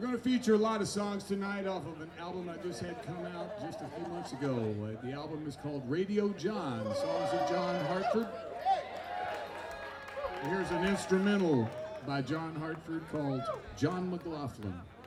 We're going to feature a lot of songs tonight off of an album I just had come out just a few months ago. The album is called Radio John, songs of John Hartford. Here's an instrumental by John Hartford called John McLaughlin.